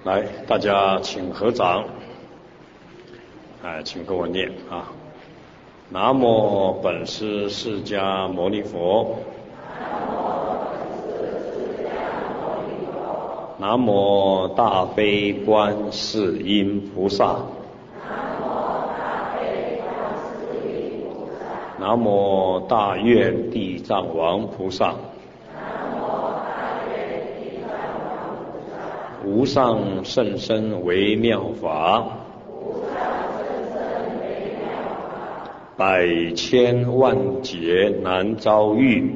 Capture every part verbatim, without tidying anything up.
来，大家请合掌，哎，请跟我念啊。南无本师释迦牟尼佛。南无大悲观世音菩萨。南无大愿地藏王菩萨。无上甚深微妙法，百千万劫难遭遇。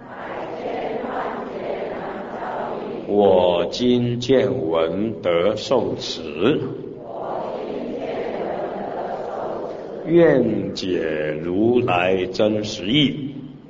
我今见闻得受持，愿解如来真实义。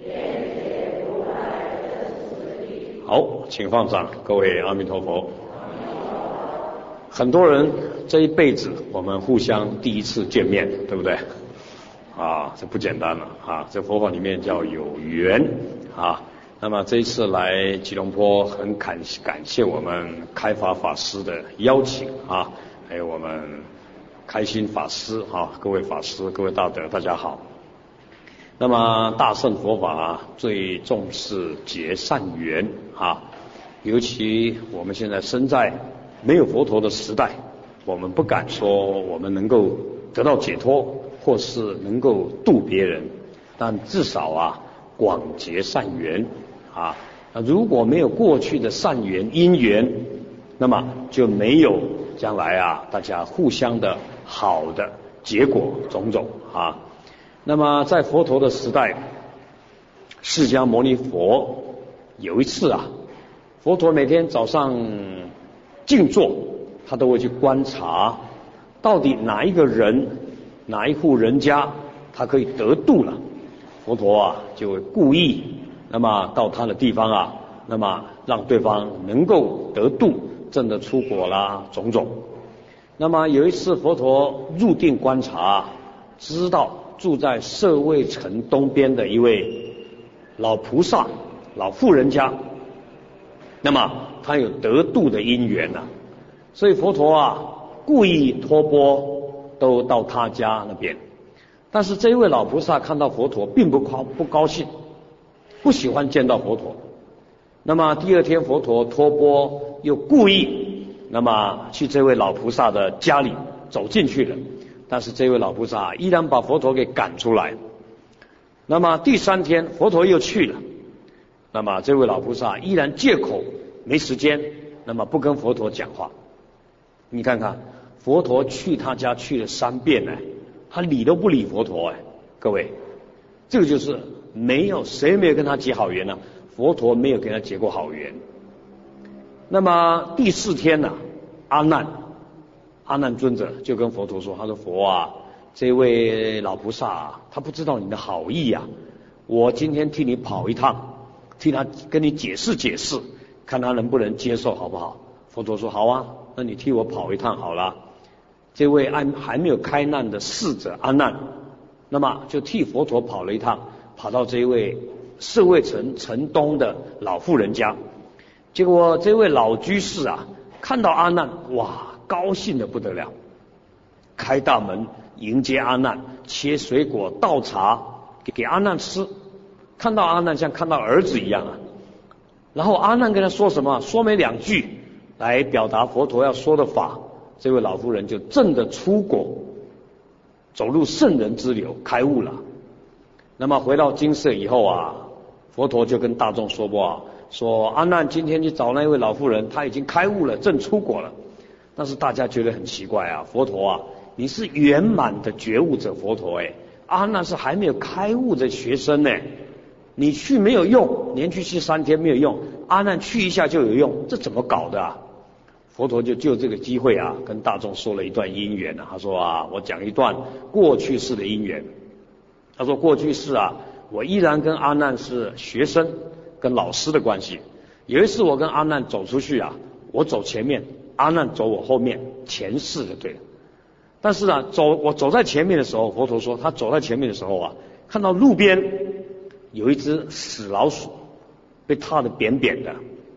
好，请放掌，各位阿弥陀佛。很多人这一辈子我们互相第一次见面，对不对？啊，这不简单了啊！这佛法里面叫有缘啊。那么这一次来吉隆坡，很感感谢我们开法法师的邀请啊，还有我们开心法师啊，各位法师、各位大德，大家好。那么大乘佛法啊，最重视结善缘啊，尤其我们现在身在没有佛陀的时代，我们不敢说我们能够得到解脱，或是能够度别人，但至少啊，广结善缘啊。如果没有过去的善缘因缘，那么就没有将来啊大家互相的好的结果种种啊。那么在佛陀的时代，释迦牟尼佛有一次啊，佛陀每天早上静坐，他都会去观察到底哪一个人哪一户人家他可以得度了，佛陀啊就会故意那么到他的地方啊，那么让对方能够得度，证得出果啦种种。那么有一次佛陀入定观察，知道住在舍卫城东边的一位老菩萨老妇人家，那么他有得度的因缘啊，所以佛陀啊故意托钵都到他家那边。但是这一位老菩萨看到佛陀并不高不高兴，不喜欢见到佛陀。那么第二天佛陀托钵又故意那么去这位老菩萨的家里走进去了，但是这位老菩萨依然把佛陀给赶出来。那么第三天佛陀又去了，那么这位老菩萨依然借口没时间，那么不跟佛陀讲话。你看看佛陀去他家去了三遍呢，他理都不理佛陀哎，各位，这个就是没有谁没有跟他结好缘呢、啊？佛陀没有跟他结过好缘。那么第四天呢、啊，阿难阿难尊者就跟佛陀说，他说佛啊，这位老菩萨啊，他不知道你的好意啊，我今天替你跑一趟，替他跟你解释解释，看他能不能接受好不好？佛陀说好啊，那你替我跑一趟好了。这位还还没有开难的逝者阿难，那么就替佛陀跑了一趟，跑到这位舍卫城城东的老妇人家。结果这位老居士啊，看到阿难，哇，高兴得不得了，开大门迎接阿难，切水果倒茶给给阿难吃，看到阿难像看到儿子一样啊。然后阿难跟他说什么，说没两句来表达佛陀要说的法，这位老妇人就证得出果，走入圣人之流，开悟了。那么回到精舍以后啊，佛陀就跟大众说过啊，说阿难今天去找那位老妇人，她已经开悟了，证出果了。但是大家觉得很奇怪啊，佛陀啊，你是圆满的觉悟者佛陀哎，阿难是还没有开悟的学生呢，你去没有用，连续去三天没有用，阿难去一下就有用，这怎么搞的啊？佛陀就就这个机会啊，跟大众说了一段因缘啊。他说啊，我讲一段过去世的因缘。他说过去世啊，我依然跟阿难是学生跟老师的关系。有一次我跟阿难走出去啊，我走前面，阿难走我后面，前世就对了。但是啊，走我走在前面的时候，佛陀说他走在前面的时候啊，看到路边有一只死老鼠被踏得扁扁的。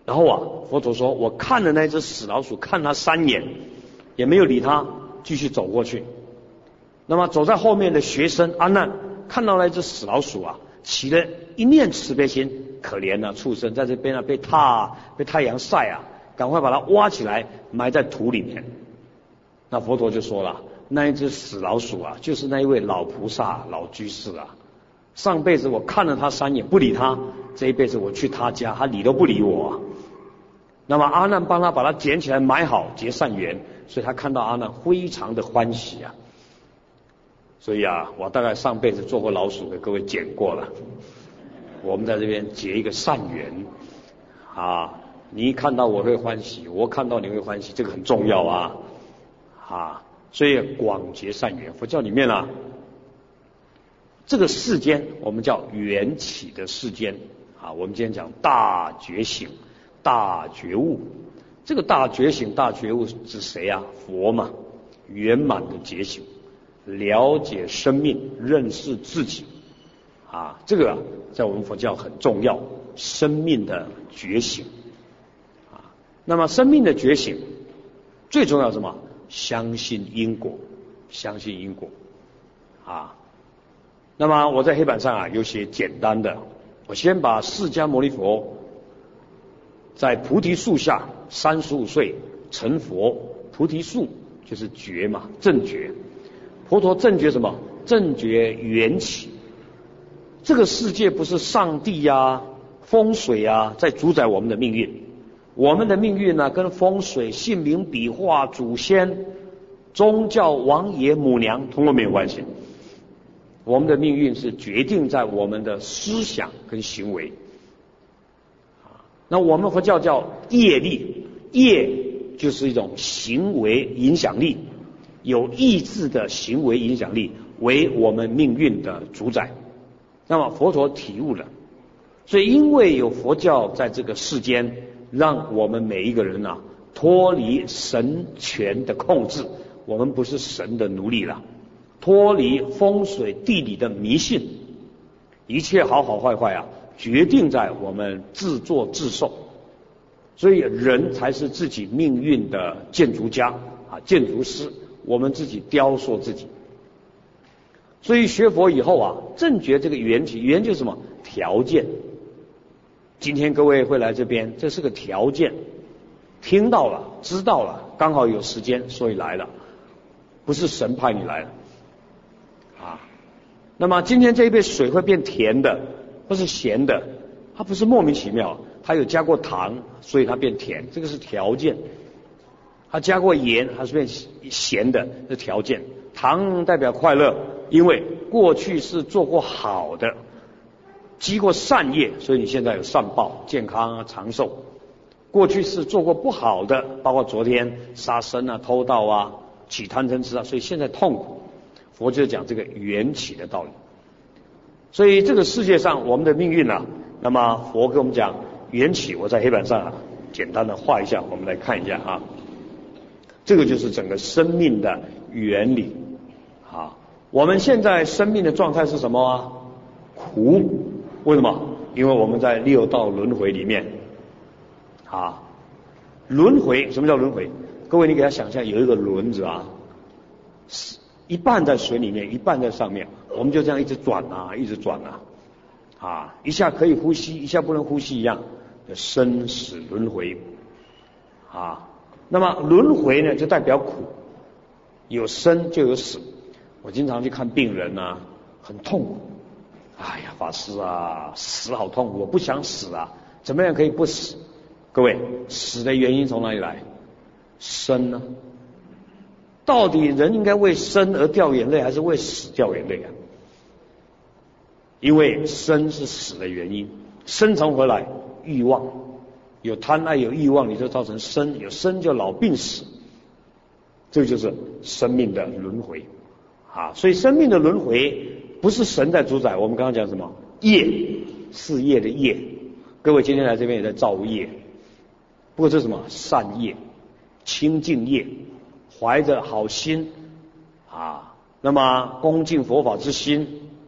然后啊，佛陀说，我看了那只死老鼠，看它三眼，也没有理它，继续走过去。那么走在后面的学生阿难看到那只死老鼠啊，起了一念慈悲心，可怜啊，畜生在这边啊被踏被太阳晒啊，赶快把它挖起来埋在土里面。那佛陀就说了，那一只死老鼠啊，就是那一位老菩萨老居士啊，上辈子我看了他三眼不理他，这一辈子我去他家，他理都不理我啊。那么阿难帮他把它捡起来埋好结善缘，所以他看到阿难非常的欢喜啊。所以啊，我大概上辈子做过老鼠给各位捡过了，我们在这边结一个善缘啊，你一看到我会欢喜，我看到你会欢喜，这个很重要啊啊，所以广结善缘。佛教里面啊，这个世间我们叫缘起的世间啊，我们今天讲大觉醒大觉悟，这个大觉醒大觉悟指谁啊？佛嘛，圆满的觉醒，了解生命，认识自己啊，这个啊在我们佛教很重要，生命的觉醒啊。那么生命的觉醒最重要是什么？相信因果，相信因果啊。那么我在黑板上啊有写简单的，我先把释迦牟尼佛在菩提树下三十五岁成佛，菩提树就是觉嘛，正觉。佛陀正觉什么？正觉缘起。这个世界不是上帝啊、风水啊在主宰我们的命运，我们的命运呢、啊，跟风水、姓名笔画、祖先、宗教、王爷、母娘通通没有关系。我们的命运是决定在我们的思想跟行为。那我们佛教叫业力，业就是一种行为影响力，有意志的行为影响力为我们命运的主宰。那么佛陀体悟了，所以因为有佛教在这个世间，让我们每一个人啊脱离神权的控制，我们不是神的奴隶了，脱离风水地理的迷信，一切好好坏坏啊决定在我们自作自受。所以人才是自己命运的建筑家啊，建筑师，我们自己雕塑自己。所以学佛以后啊，正觉这个缘起，缘就是什么？条件。今天各位会来这边，这是个条件，听到了，知道了，刚好有时间，所以来了，不是神派你来了啊。那么今天这一杯水会变甜的，不是咸的，它不是莫名其妙，它有加过糖，所以它变甜，这个是条件。它加过盐，它是变咸的，是条件。糖代表快乐，因为过去是做过好的，积过善业，所以你现在有善报，健康啊，长寿。过去是做过不好的，包括昨天杀生啊、偷盗啊、起贪嗔痴啊，所以现在痛苦。佛就讲这个缘起的道理。所以这个世界上我们的命运啊，那么佛跟我们讲缘起，我在黑板上啊简单的画一下，我们来看一下啊。这个就是整个生命的原理啊。我们现在生命的状态是什么啊？苦。为什么？因为我们在六道轮回里面啊。轮回，什么叫轮回？各位你给他想象有一个轮子啊，一半在水里面，一半在上面，我们就这样一直转啊，一直转啊，啊，一下可以呼吸，一下不能呼吸一样的生死轮回啊。那么轮回呢，就代表苦，有生就有死。我经常去看病人啊，很痛苦。哎呀，法师啊，死好痛苦，我不想死啊，怎么样可以不死？各位，死的原因从哪里来？生呢？到底人应该为生而掉眼泪，还是为死掉眼泪啊？因为生是死的原因，生从何来？欲望。有贪爱有欲望，你就造成生，有生就老病死，这个就是生命的轮回啊。所以生命的轮回不是神在主宰，我们刚刚讲什么？业，是业的业。各位今天来这边也在造业，不过这是什么？善业、清净业，怀着好心啊，那么恭敬佛法之心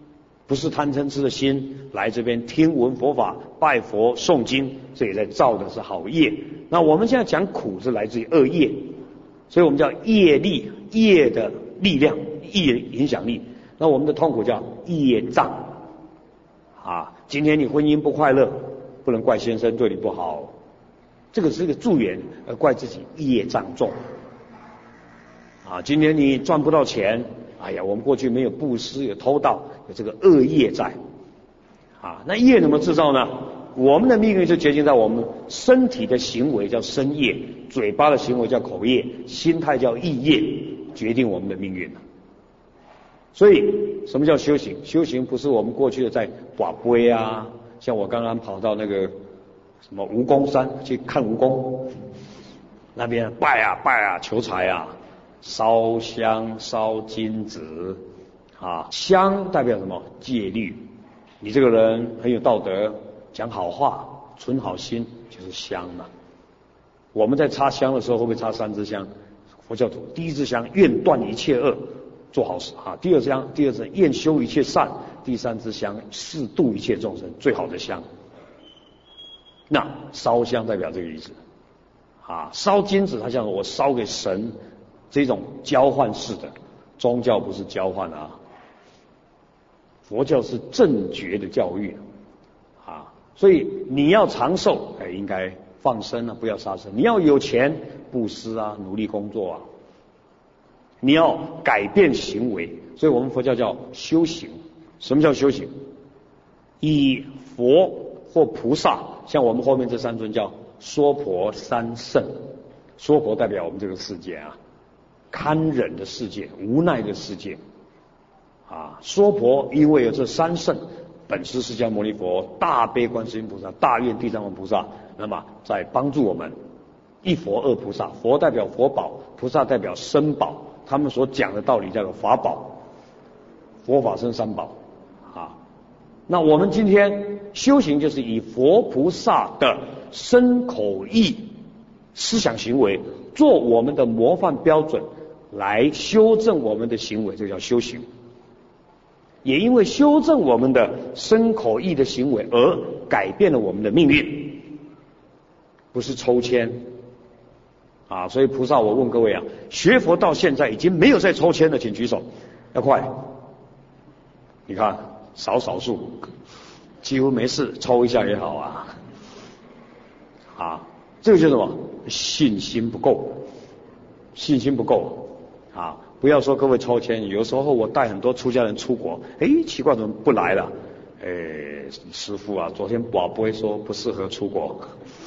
不是贪嗔痴的心来这边听闻佛法、拜佛、诵经，这也在造的是好业。那我们现在讲苦是来自于恶业，所以我们叫业力，业的力量，业影响力。那我们的痛苦叫业障啊。今天你婚姻不快乐，不能怪先生对你不好，这个是一个助缘，而怪自己业障重啊。今天你赚不到钱，哎呀，我们过去没有布施，有偷盗，有这个恶业在啊。那业怎么制造呢？我们的命运就决定在我们身体的行为叫身业，嘴巴的行为叫口业，心态叫意业，决定我们的命运。所以什么叫修行？修行不是我们过去的在跋杯啊，像我刚刚跑到那个什么蜈蚣山去看蜈蚣，那边拜啊拜啊求财啊，烧香烧金子啊，香代表什么？戒律，你这个人很有道德，讲好话，存好心，就是香嘛。我们在插香的时候会不会插三支香？佛教徒第一支香愿断一切恶，做好事啊。第二香，第二支愿修一切善，第三支香誓度一切众生，最好的香。那烧香代表这个意思啊。烧金子，它像我烧给神，这种交换式的宗教不是交换啊，佛教是正觉的教育啊。所以你要长寿，哎，应该放生啊，不要杀生。你要有钱，布施啊，努力工作啊。你要改变行为，所以我们佛教叫修行。什么叫修行？以佛或菩萨，像我们后面这三尊叫娑婆三圣。娑婆代表我们这个世界啊，堪忍的世界，无奈的世界啊。娑婆因为有这三圣，本师释迦牟尼佛、大悲观世音菩萨、大愿地藏王菩萨，那么在帮助我们。一佛二菩萨，佛代表佛宝，菩萨代表身宝。他们所讲的道理叫做法宝，佛法僧三宝啊。那我们今天修行就是以佛菩萨的身口意思想行为做我们的模范标准，来修正我们的行为，这叫修行。也因为修正我们的身口意的行为而改变了我们的命运，不是抽签啊。所以菩萨，我问各位啊，学佛到现在已经没有再抽签了，请举手，要快。你看少少数，几乎没事，抽一下也好啊。啊，这个就是什么？信心不够，信心不够啊！不要说各位抽签，有时候我带很多出家人出国，哎，奇怪怎么不来了？哎，师父啊，昨天宝不会说不适合出国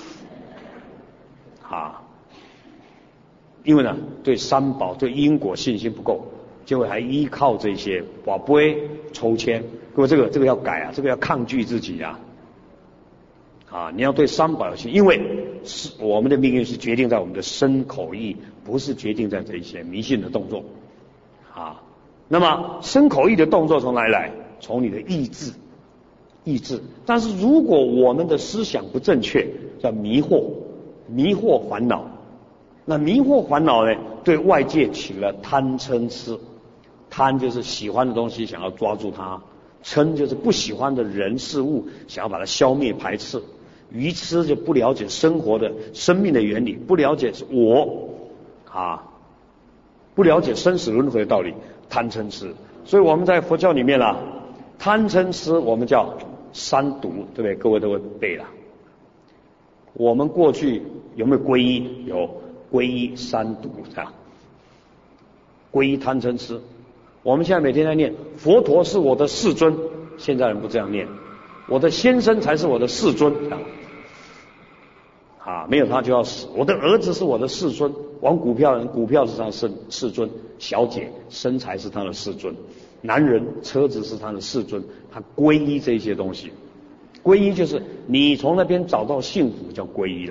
啊。因为呢，对三宝、对因果信心不够，结果还依靠这些宝贝抽签。各位，这个这个要改啊，这个要抗拒自己啊！啊，你要对三宝有信，因为是我们的命运是决定在我们的身口意，不是决定在这一些迷信的动作啊。那么身口意的动作从哪里来？从你的意志，意志。但是如果我们的思想不正确，叫迷惑，迷惑烦恼。那迷惑烦恼呢，对外界起了贪嗔痴。贪就是喜欢的东西想要抓住它，嗔就是不喜欢的人事物想要把它消灭排斥，愚痴就不了解生活的生命的原理，不了解我啊，不了解生死轮回的道理，贪嗔痴。所以我们在佛教里面啊，贪嗔痴我们叫三毒，对不对？各位都会背了。我们过去有没有皈依？有。皈依三毒啊，皈依贪嗔痴。我们现在每天在念佛陀是我的世尊，现在人不这样念，我的先生才是我的世尊啊，啊，没有他就要死。我的儿子是我的世尊，玩股票人股票是他的世尊，小姐身材是他的世尊，男人车子是他的世尊，他皈依这些东西。皈依就是你从那边找到幸福，叫皈依了。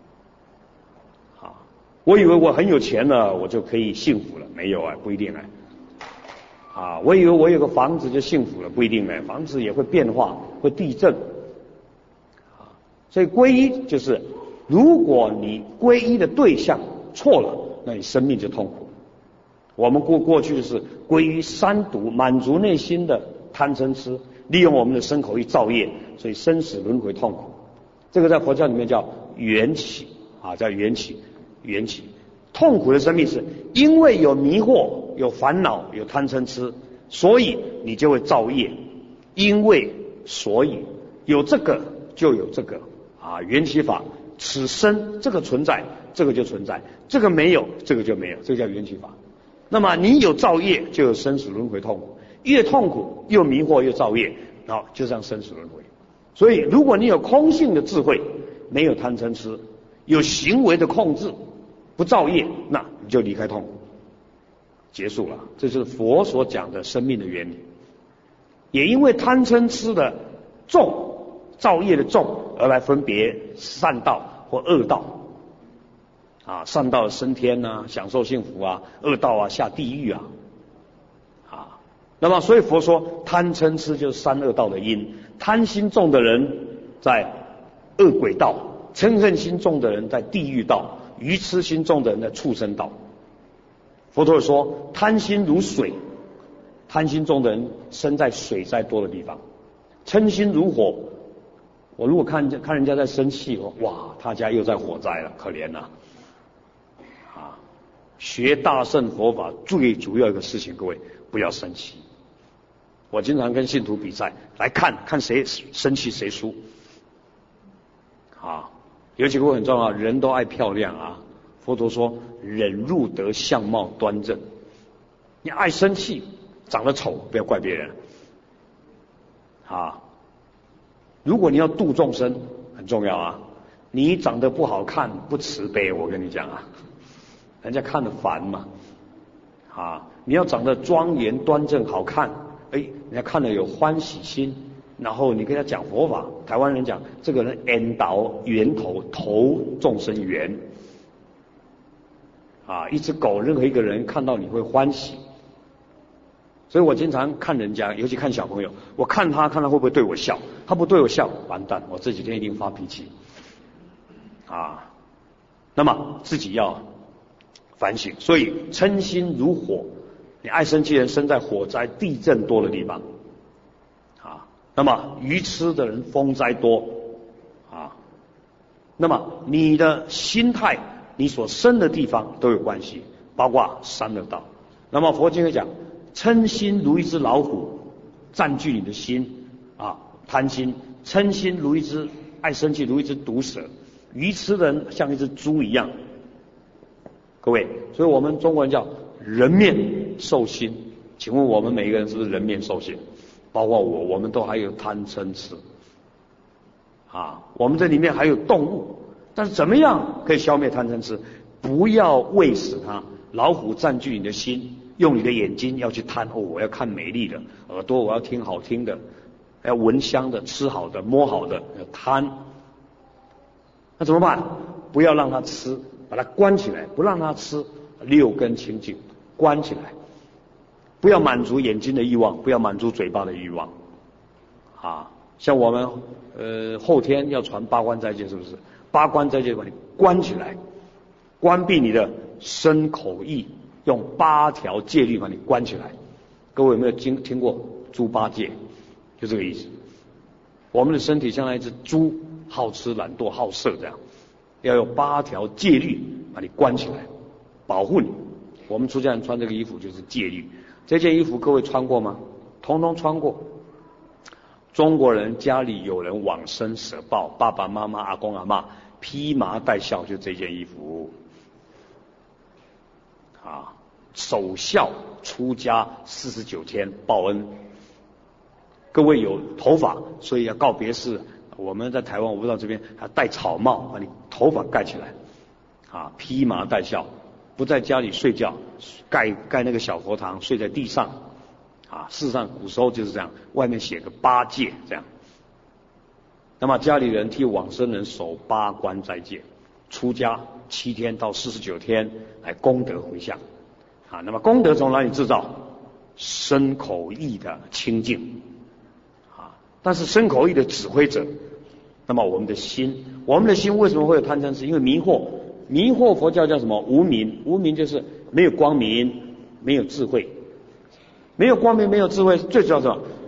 我以为我很有钱了，我就可以幸福了，没有啊，不一定啊。啊，我以为我有个房子就幸福了，不一定呢，房子也会变化，会地震。啊，所以皈依就是，如果你皈依的对象错了，那你生命就痛苦。我们过过去是皈依三毒，满足内心的贪嗔痴，利用我们的身口意造业，所以生死轮回痛苦。这个在佛教里面叫缘起啊，叫缘起，缘起。痛苦的生命是因为有迷惑、有烦恼、有贪嗔痴，所以你就会造业。因为所以有这个就有这个啊，缘起法，此生这个存在，这个就存在，这个没有，这个就没有，这个叫缘起法。那么你有造业，就有生死轮回痛苦，越痛苦又迷惑又造业，然后就这样生死轮回。所以如果你有空性的智慧，没有贪嗔痴，有行为的控制，不造业，那你就离开痛苦，结束了。这就是佛所讲的生命的原理。也因为贪嗔痴的重，造业的重，而来分别善道或恶道啊，善道升天啊，享受幸福啊，恶道啊下地狱啊啊。那么所以佛说贪嗔痴就是三恶道的因，贪心重的人在恶鬼道，嗔恨心重的人在地狱道，愚痴心重的人在畜生道。佛陀说贪心如水，贪心重的人生在水灾多的地方，嗔心如火。我如果看看人家在生气，哇，他家又在火灾了，可怜呐！啊，学大乘佛法最主要一个事情，各位不要生气。我经常跟信徒比赛，来看看谁生气谁输。啊，有几个很重要，人都爱漂亮啊。佛陀说，忍辱得相貌端正。你爱生气，长得丑，不要怪别人。啊，如果你要度众生，很重要啊。你长得不好看，不慈悲，我跟你讲啊，人家看得烦嘛。啊，你要长得庄严端正好看，哎，人家看了有欢喜心，然后你跟他讲佛法。台湾人讲这个人引导源头，投众生缘。啊，一只狗，任何一个人看到你会欢喜。所以我经常看人家，尤其看小朋友，我看他看他会不会对我笑，他不对我笑，完蛋，我这几天一定发脾气。啊，那么自己要反省。所以嗔心如火，你爱生气的人生在火灾地震多的地方。啊，那么愚痴的人风灾多。啊，那么你的心态，你所生的地方都有关系，包括三恶道。那么佛经会讲，嗔心如一只老虎，占据你的心啊，贪心；嗔心如一只爱生气，如一只毒蛇；愚痴的人像一只猪一样。各位，所以我们中国人叫人面兽心。请问我们每一个人是不是人面兽心？包括我，我们都还有贪嗔痴啊，我们这里面还有动物。但是怎么样可以消灭贪嗔痴？不要喂食它。老虎占据你的心，用你的眼睛要去贪，哦，我要看美丽的；耳朵我要听好听的，要闻香的，吃好的，摸好的，要贪。那怎么办？不要让它吃，把它关起来，不让它吃，六根清净，关起来。不要满足眼睛的欲望，不要满足嘴巴的欲望。啊，像我们呃后天要传八关斋戒，是不是？八关斋戒把你关起来，关闭你的身口意，用八条戒律把你关起来。各位有没有听听过猪八戒？就这个意思。我们的身体像那一只猪，好吃懒惰好色这样，要有八条戒律把你关起来，保护你。我们出家人穿这个衣服就是戒律。这件衣服各位穿过吗？通通穿过。中国人家里有人往生舍报，爸爸妈妈阿公阿嬷披麻戴孝，就这件衣服啊，守孝出家四十九天报恩。各位有头发，所以要告别式。我们在台湾，我不知道这边还戴草帽，把你头发盖起来啊，披麻戴孝，不在家里睡觉，盖盖那个小佛堂，睡在地上。啊，事实上古时候就是这样，外面写个八戒这样。那么家里人替往生人守八关斋戒，出家七天到四十九天来功德回向。啊，那么功德从哪里制造？身口意的清净。啊，但是身口意的指挥者，那么我们的心，我们的心为什么会有贪嗔痴？因为迷惑，迷惑佛教叫什么？无明，无明就是没有光明，没有智慧。没有光明，没有智慧，最主要是什么？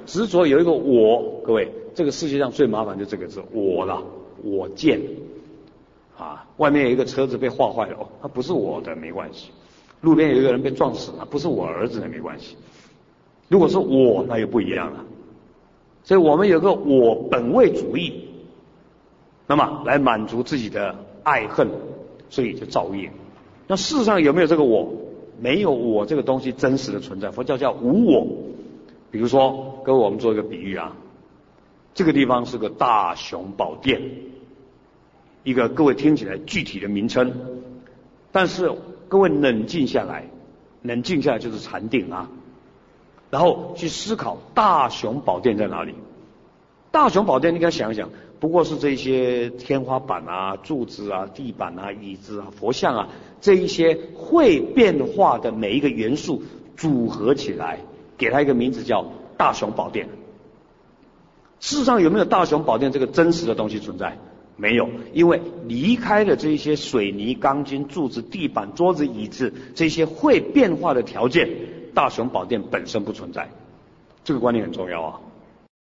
执着有一个我，各位，这个世界上最麻烦就这个字我了，我见啊，外面有一个车子被划坏了，哦，它不是我的没关系，路边有一个人被撞死了，不是我儿子的没关系，如果是我那又不一样了。所以我们有个我本位主义，那么来满足自己的爱恨，所以就造业。那事实上有没有这个我？没有我这个东西真实的存在，佛教叫无我。比如说，各位我们做一个比喻啊，这个地方是个大雄宝殿，一个各位听起来具体的名称，但是各位冷静下来，冷静下来就是禅定啊，然后去思考大雄宝殿在哪里。大雄宝殿你应该想一想，不过是这些天花板啊、柱子啊、地板啊、椅子啊、佛像啊，这一些会变化的每一个元素组合起来，给它一个名字叫大雄宝殿。事实上有没有大雄宝殿这个真实的东西存在？没有，因为离开了这些水泥、钢筋、柱子、地板、桌子、椅子这些会变化的条件，大雄宝殿本身不存在。这个观念很重要啊。